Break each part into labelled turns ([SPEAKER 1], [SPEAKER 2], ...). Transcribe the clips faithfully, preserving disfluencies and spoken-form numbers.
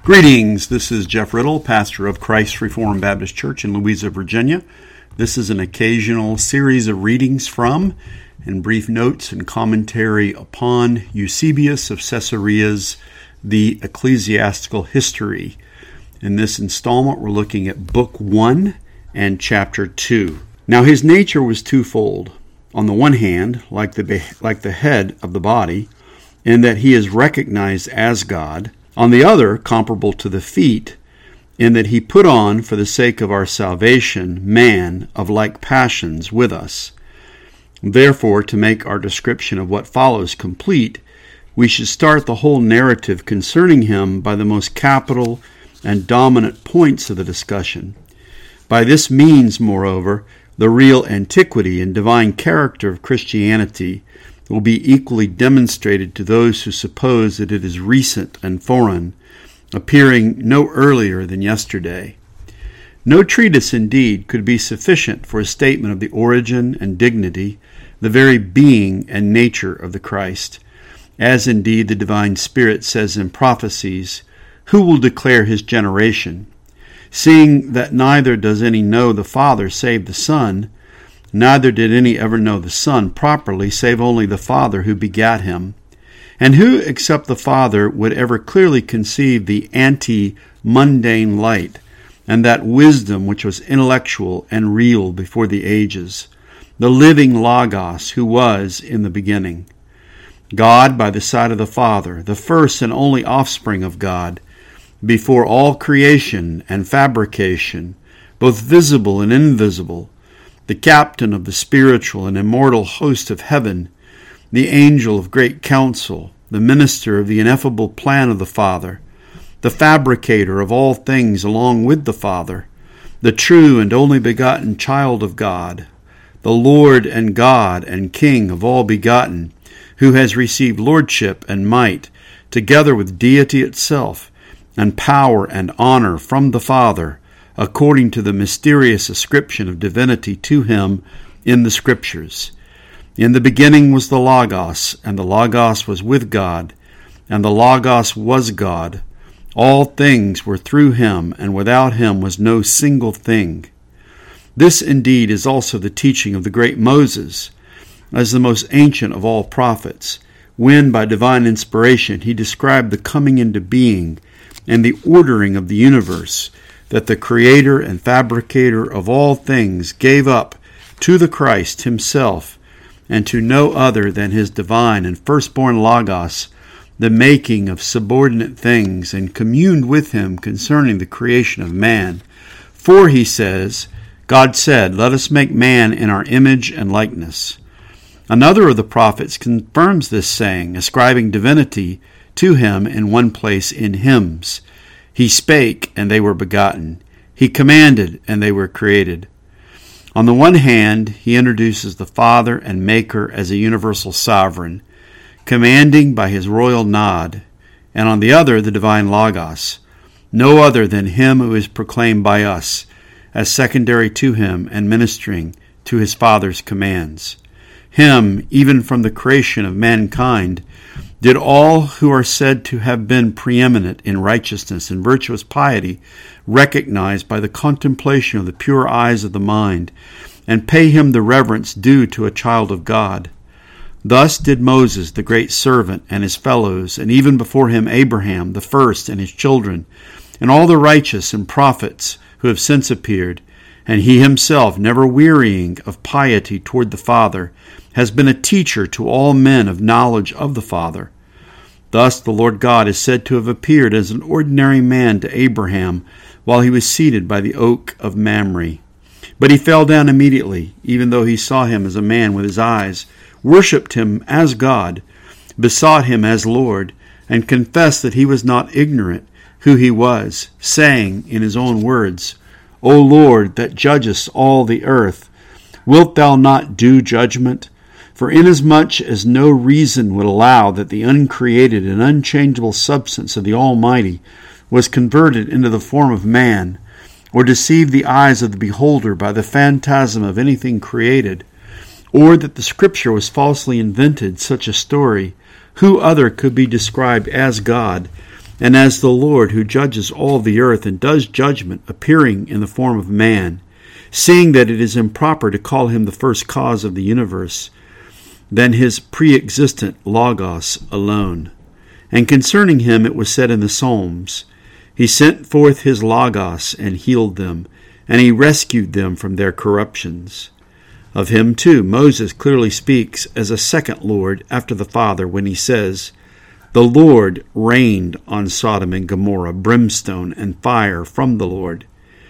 [SPEAKER 1] Greetings, this is Jeff Riddle, pastor of Christ Reformed Baptist Church in Louisa, Virginia. This is an occasional series of readings from and brief notes and commentary upon Eusebius of Caesarea's The Ecclesiastical History. In this installment, we're looking at Book one and Chapter two. Now, his nature was twofold. On the one hand, like the, like the head of the body, in that he is recognized as God. On the other, comparable to the feet, in that he put on, for the sake of our salvation, man of like passions with us. Therefore, to make our description of what follows complete, we should start the whole narrative concerning him by the most capital and dominant points of the discussion. By this means, moreover, the real antiquity and divine character of Christianity will be equally demonstrated to those who suppose that it is recent and foreign, appearing no earlier than yesterday. No treatise, indeed, could be sufficient for a statement of the origin and dignity, the very being and nature of the Christ, as indeed the divine Spirit says in prophecies, "Who will declare his generation? Seeing that neither does any know the Father save the Son, neither did any ever know the Son properly, save only the Father who begat him. And who, except the Father, would ever clearly conceive the ante-mundane light, and that wisdom which was intellectual and real before the ages, the living Logos who was in the beginning? God by the side of the Father, the first and only offspring of God, before all creation and fabrication, both visible and invisible, the captain of the spiritual and immortal host of heaven, the angel of great counsel, the minister of the ineffable plan of the Father, the fabricator of all things along with the Father, the true and only begotten child of God, the Lord and God and King of all begotten, who has received lordship and might, together with deity itself, and power and honor from the Father, according to the mysterious ascription of divinity to him in the Scriptures. In the beginning was the Logos, and the Logos was with God, and the Logos was God. All things were through him, and without him was no single thing. This indeed is also the teaching of the great Moses, as the most ancient of all prophets, when by divine inspiration he described the coming into being and the ordering of the universe, that the Creator and Fabricator of all things gave up to the Christ himself, and to no other than his divine and firstborn Logos, the making of subordinate things, and communed with him concerning the creation of man. For, he says, God said, "Let us make man in our image and likeness." Another of the prophets confirms this saying, ascribing divinity to him in one place in hymns. He spake, and they were begotten. He commanded, and they were created. On the one hand, he introduces the Father and Maker as a universal sovereign, commanding by his royal nod, and on the other, the divine Logos, no other than him who is proclaimed by us, as secondary to him and ministering to his Father's commands. Him, even from the creation of mankind, did all who are said to have been preeminent in righteousness and virtuous piety recognize by the contemplation of the pure eyes of the mind, and pay him the reverence due to a child of God. Thus did Moses, the great servant, and his fellows, and even before him Abraham, the first, and his children, and all the righteous and prophets who have since appeared, and he himself, never wearying of piety toward the Father, has been a teacher to all men of knowledge of the Father. Thus the Lord God is said to have appeared as an ordinary man to Abraham while he was seated by the oak of Mamre. But he fell down immediately, even though he saw him as a man with his eyes, worshipped him as God, besought him as Lord, and confessed that he was not ignorant who he was, saying in his own words, "O Lord, that judgest all the earth, wilt thou not do judgment? For inasmuch as no reason would allow that the uncreated and unchangeable substance of the Almighty was converted into the form of man, or deceived the eyes of the beholder by the phantasm of anything created, or that the Scripture was falsely invented, such a story, who other could be described as God and as the Lord who judges all the earth and does judgment, appearing in the form of man, seeing that it is improper to call him the first cause of the universe, than his pre-existent Logos alone. And concerning him it was said in the Psalms, He sent forth his Logos and healed them, and he rescued them from their corruptions. Of him too Moses clearly speaks as a second Lord after the Father when he says, The Lord rained on Sodom and Gomorrah brimstone and fire from the Lord.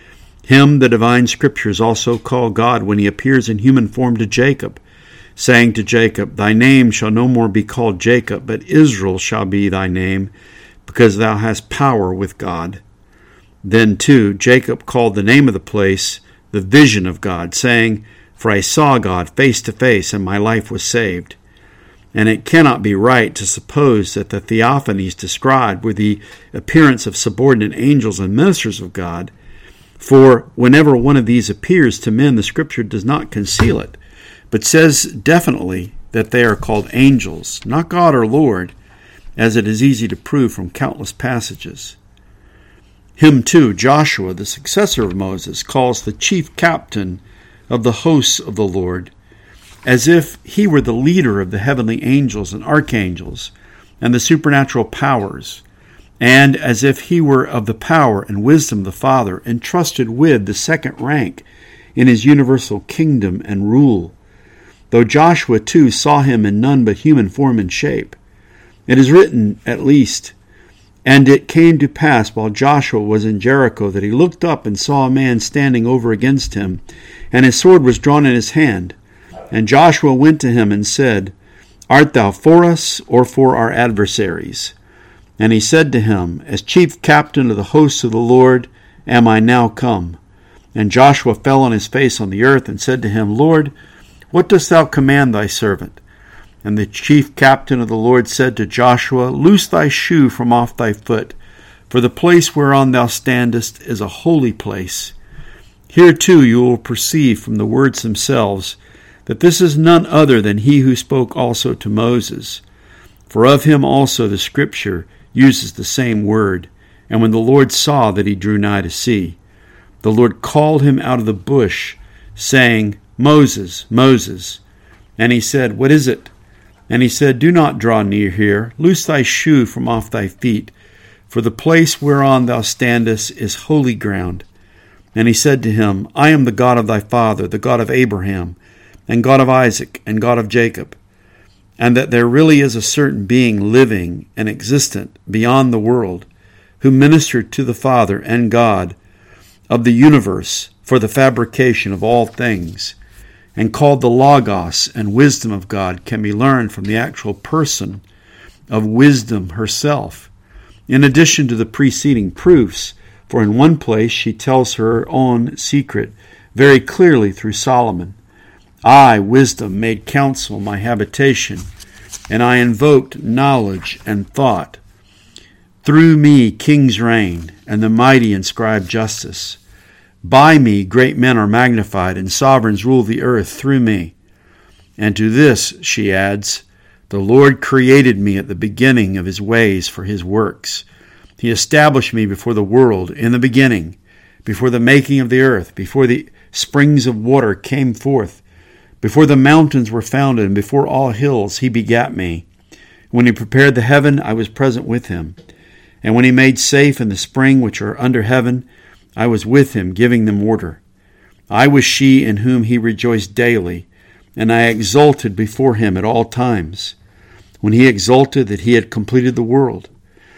[SPEAKER 1] Him the divine scriptures also call God when he appears in human form to Jacob, saying to Jacob, Thy name shall no more be called Jacob, but Israel shall be thy name, because thou hast power with God. Then, too, Jacob called the name of the place the vision of God, saying, For I saw God face to face, and my life was saved. And it cannot be right to suppose that the theophanies described were the appearance of subordinate angels and ministers of God, for whenever one of these appears to men, the Scripture does not conceal it, but says definitely that they are called angels, not God or Lord, as it is easy to prove from countless passages. Him too, Joshua, the successor of Moses, calls the chief captain of the hosts of the Lord, as if he were the leader of the heavenly angels and archangels and the supernatural powers, and as if he were of the power and wisdom of the Father, entrusted with the second rank in his universal kingdom and rule, though Joshua too saw him in none but human form and shape. It is written, at least, And it came to pass while Joshua was in Jericho that he looked up and saw a man standing over against him, and his sword was drawn in his hand. And Joshua went to him and said, Art thou for us or for our adversaries? And he said to him, As chief captain of the hosts of the Lord am I now come. And Joshua fell on his face on the earth and said to him, Lord, what dost thou command thy servant? And the chief captain of the Lord said to Joshua, Loose thy shoe from off thy foot, for the place whereon thou standest is a holy place. Here too you will perceive from the words themselves that this is none other than he who spoke also to Moses. For of him also the Scripture uses the same word. And when the Lord saw that he drew nigh to see, the Lord called him out of the bush, saying, Moses, Moses. And he said, What is it? And he said, Do not draw near here. Loose thy shoe from off thy feet, for the place whereon thou standest is holy ground. And he said to him, I am the God of thy father, the God of Abraham, and God of Isaac, and God of Jacob. And that there really is a certain being living and existent beyond the world, who ministered to the Father and God of the universe for the fabrication of all things, and called the Logos and wisdom of God, can be learned from the actual person of wisdom herself, in addition to the preceding proofs, for in one place she tells her own secret very clearly through Solomon. I, wisdom, made counsel my habitation, and I invoked knowledge and thought. Through me kings reign, and the mighty inscribe justice. By me great men are magnified, and sovereigns rule the earth through me. And to this, she adds, the Lord created me at the beginning of his ways for his works. He established me before the world in the beginning, before the making of the earth, before the springs of water came forth, before the mountains were founded, and before all hills he begat me. When he prepared the heaven, I was present with him. And when he made safe in the spring which are under heaven, I was with him, giving them order. I was she in whom he rejoiced daily, and I exulted before him at all times, when he exulted that he had completed the world.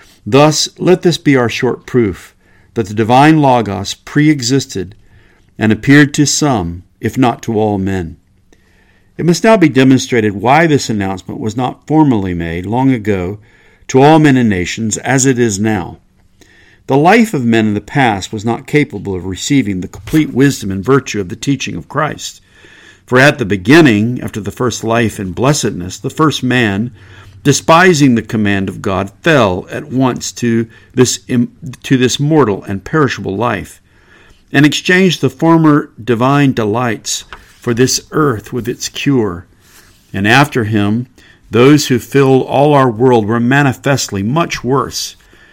[SPEAKER 1] Thus, let this be our short proof, that the divine Logos pre-existed and appeared to some, if not to all men. It must now be demonstrated why this announcement was not formally made long ago to all men and nations as it is now. The life of men in the past was not capable of receiving the complete wisdom and virtue of the teaching of Christ. For at the beginning, after the first life in blessedness, the first man, despising the command of God, fell at once to this, to this mortal and perishable life, and exchanged the former divine delights for this earth with its cure. And after him, those who filled all our world were manifestly much worse,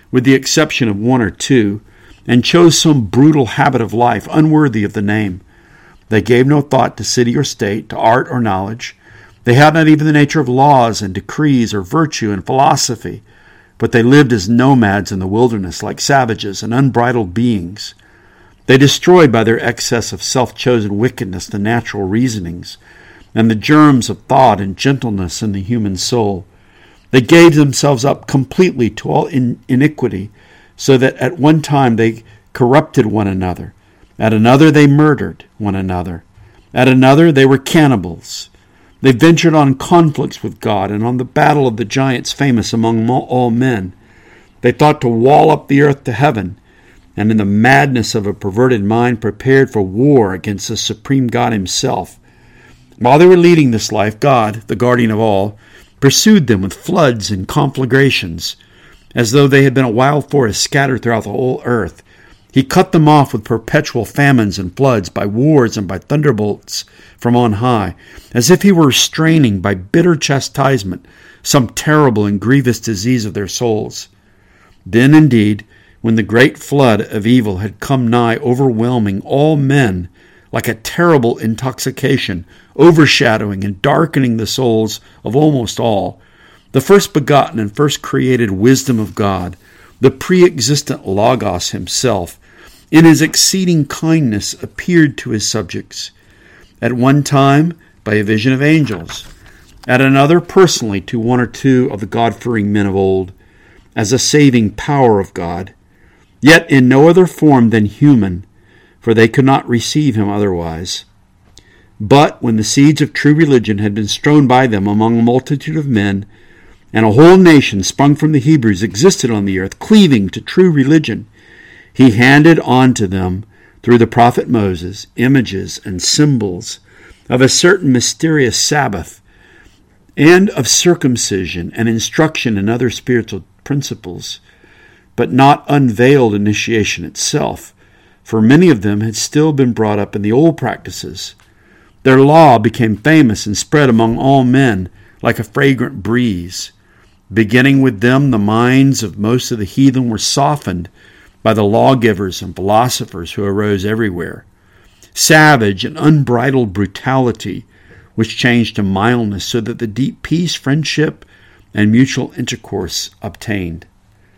[SPEAKER 1] with the exception of one or two, and chose some brutal habit of life unworthy of the name. They gave no thought to city or state, to art or knowledge. They had not even the nature of laws and decrees or virtue and philosophy, but they lived as nomads in the wilderness, like savages and unbridled beings. They destroyed by their excess of self-chosen wickedness the natural reasonings and the germs of thought and gentleness in the human soul. They gave themselves up completely to all in- iniquity, so that at one time they corrupted one another. At another they murdered one another. At another they were cannibals. They ventured on conflicts with God and on the battle of the giants famous among all men. They thought to wall up the earth to heaven, and in the madness of a perverted mind prepared for war against the supreme God himself. While they were leading this life, God, the guardian of all, pursued them with floods and conflagrations, as though they had been a wild forest scattered throughout the whole earth. He cut them off with perpetual famines and floods, by wars and by thunderbolts from on high, as if he were restraining by bitter chastisement some terrible and grievous disease of their souls. Then indeed, when the great flood of evil had come nigh, overwhelming all men like a terrible intoxication, overshadowing and darkening the souls of almost all, the first begotten and first created wisdom of God, the pre-existent Logos himself, in his exceeding kindness appeared to his subjects, at one time by a vision of angels, at another personally to one or two of the God-fearing men of old, as a saving power of God, yet in no other form than human, for they could not receive him otherwise. But when the seeds of true religion had been strewn by them among a multitude of men, and a whole nation sprung from the Hebrews existed on the earth, cleaving to true religion, he handed on to them, through the prophet Moses, images and symbols of a certain mysterious Sabbath, and of circumcision and instruction in other spiritual principles, but not unveiled initiation itself, for many of them had still been brought up in the old practices. Their law became famous and spread among all men like a fragrant breeze. Beginning with them, the minds of most of the heathen were softened by the lawgivers and philosophers who arose everywhere. Savage and unbridled brutality was changed to mildness, so that the deep peace, friendship, and mutual intercourse obtained.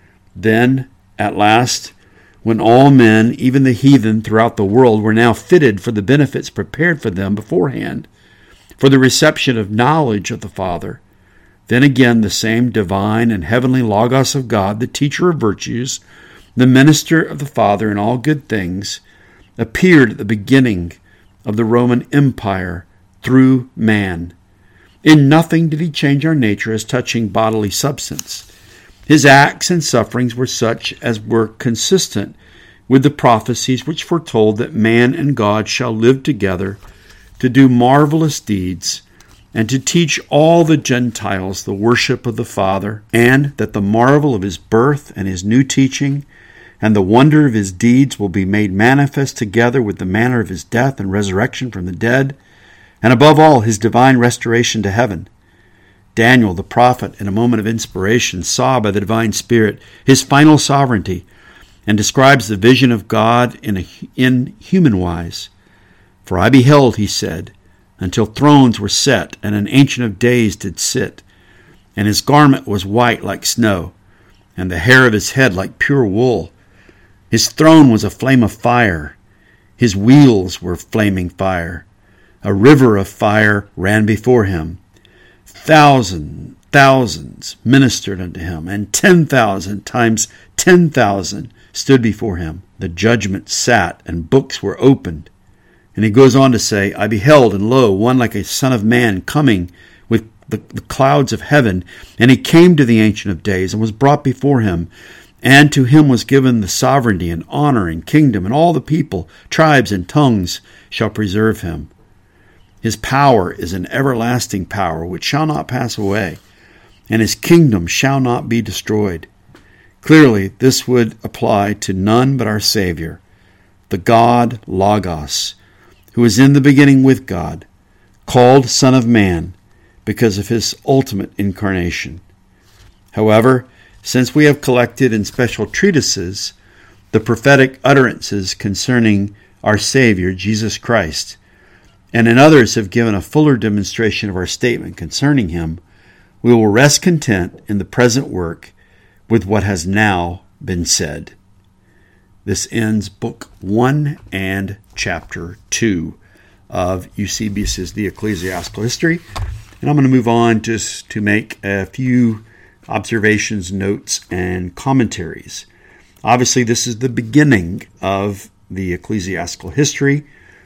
[SPEAKER 1] Then, at last, when all men, even the heathen throughout the world, were now fitted for the benefits prepared for them beforehand, for the reception of knowledge of the Father, then again the same divine and heavenly Logos of God, the teacher of virtues, the minister of the Father in all good things, appeared at the beginning of the Roman Empire through man. In nothing did he change our nature as touching bodily substance. His acts and sufferings were such as were consistent with the prophecies which foretold that man and God shall live together to do marvelous deeds and to teach all the Gentiles the worship of the Father, and that the marvel of his birth and his new teaching and the wonder of his deeds will be made manifest together with the manner of his death and resurrection from the dead, and above all his divine restoration to heaven. Daniel, the prophet, in a moment of inspiration, saw by the divine Spirit his final sovereignty, and describes the vision of God in, a, in human wise. For I beheld, he said, until thrones were set, and an ancient of days did sit, and his garment was white like snow, and the hair of his head like pure wool. His throne was a flame of fire, his wheels were flaming fire. A river of fire ran before him. Thousand thousands ministered unto him, and ten thousand times ten thousand stood before him. The judgment sat, and books were opened. And he goes on to say, I beheld, and lo, one like a son of man coming with the, the clouds of heaven. And he came to the Ancient of Days, and was brought before him. And to him was given the sovereignty and honor and kingdom, and all the people, tribes, and tongues shall preserve him. His power is an everlasting power which shall not pass away, and his kingdom shall not be destroyed. Clearly, this would apply to none but our Savior, the God Logos, who was in the beginning with God, called Son of Man because of his ultimate incarnation. However, since we have collected in special treatises the prophetic utterances concerning our Savior, Jesus Christ, and in others have given a fuller demonstration of our statement concerning him, we will rest content in the present work with what has now been said. This ends Book one and Chapter two of Eusebius's The Ecclesiastical History. And I'm going to move on just to make a few observations, notes, and commentaries. Obviously, this is the beginning of the Ecclesiastical History,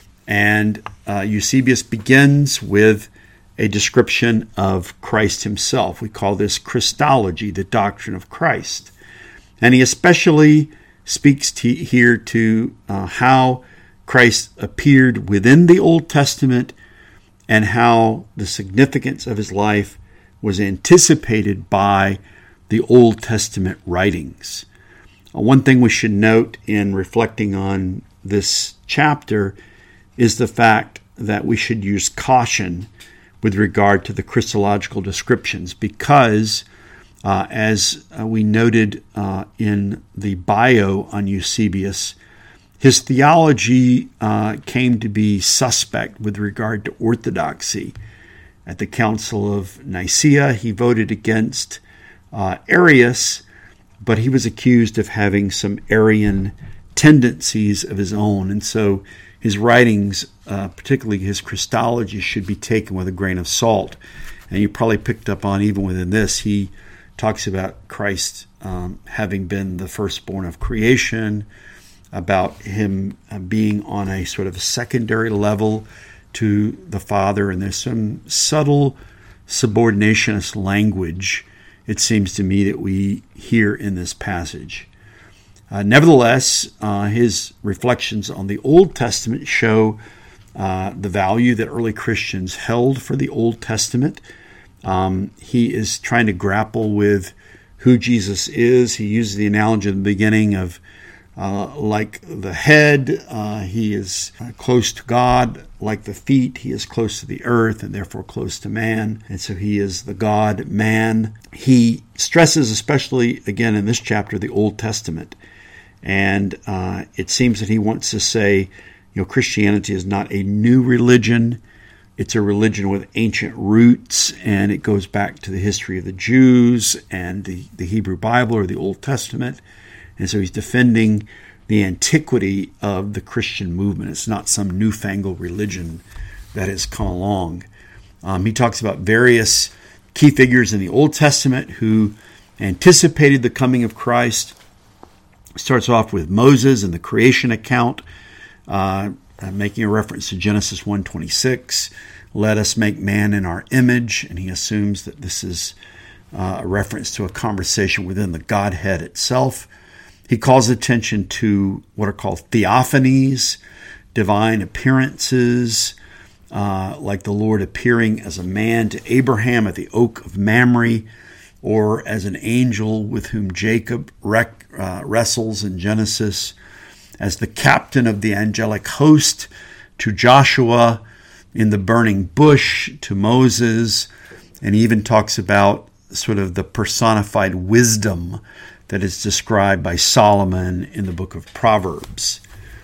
[SPEAKER 1] and uh, Eusebius begins with a description of Christ himself. We call this Christology, the doctrine of Christ. And he especially speaks to, here to uh, how Christ appeared within the Old Testament and how the significance of his life was anticipated by the Old Testament writings. Uh, one thing we should note in reflecting on this chapter is the fact that we should use caution with regard to the Christological descriptions because, uh, as uh, we noted uh, in the bio on Eusebius, his theology uh, came to be suspect with regard to orthodoxy. At the Council of Nicaea, he voted against uh, Arius, but he was accused of having some Arian tendencies of his own. And so his writings, uh, particularly his Christology, should be taken with a grain of salt. And you probably picked up on, even within this, he talks about Christ um, having been the firstborn of creation, about him uh, being on a sort of secondary level to the Father, and there's some subtle subordinationist language, it seems to me, that we hear in this passage. Uh, nevertheless, uh, his reflections on the Old Testament show uh, the value that early Christians held for the Old Testament. Um, he is trying to grapple with who Jesus is. He uses the analogy in the beginning of Uh, like the head, uh, he is uh, close to God. Like the feet, he is close to the earth and therefore close to man. And so he is the God-man. He stresses, especially again in this chapter, the Old Testament. And uh, it seems that he wants to say, you know, Christianity is not a new religion. It's a religion with ancient roots, and it goes back to the history of the Jews and the, the Hebrew Bible or the Old Testament. And so he's defending the antiquity of the Christian movement. It's not some newfangled religion that has come along. Um, he talks about various key figures in the Old Testament who anticipated the coming of Christ. Starts off with Moses and the creation account, uh, making a reference to Genesis one twenty-six. Let us make man in our image. And he assumes that this is uh, a reference to a conversation within the Godhead itself. He calls attention to what are called theophanies, divine appearances, uh, like the Lord appearing as a man to Abraham at the oak of Mamre, or as an angel with whom Jacob rec- uh, wrestles in Genesis, as the captain of the angelic host to Joshua in the burning bush to Moses, and he even talks about sort of the personified wisdom that is described by Solomon in the book of Proverbs.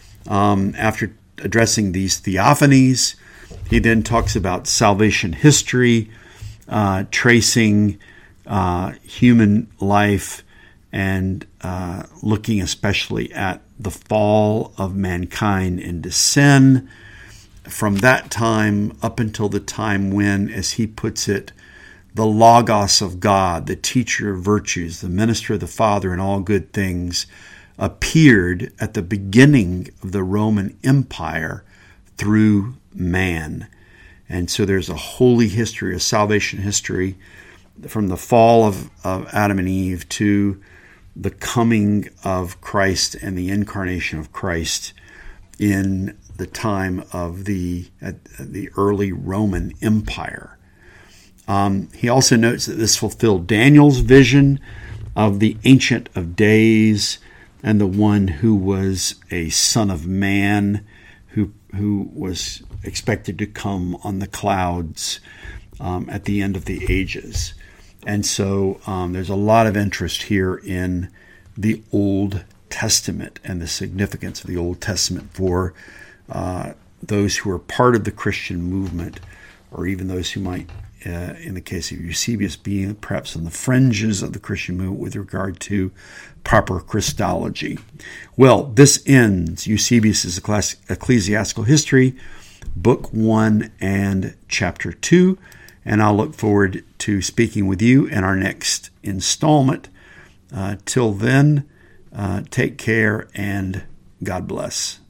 [SPEAKER 1] Um, after addressing these theophanies, he then talks about salvation history, uh, tracing uh, human life and uh, looking especially at the fall of mankind into sin from that time up until the time when, as he puts it, the Logos of God, the teacher of virtues, the minister of the Father in all good things, appeared at the beginning of the Roman Empire through man. And so there's a holy history, a salvation history, from the fall of, of Adam and Eve to the coming of Christ and the incarnation of Christ in the time of the, uh, the early Roman Empire. Um, he also notes that this fulfilled Daniel's vision of the Ancient of Days and the one who was a son of man who who was expected to come on the clouds um, at the end of the ages. And so um, there's a lot of interest here in the Old Testament and the significance of the Old Testament for uh, those who are part of the Christian movement, or even those who might, uh, in the case of Eusebius, be perhaps on the fringes of the Christian movement with regard to proper Christology. Well, this ends Eusebius' Ecclesiastical History, Book one and Chapter two, and I'll look forward to speaking with you in our next installment. Uh, till then, uh, take care and God bless.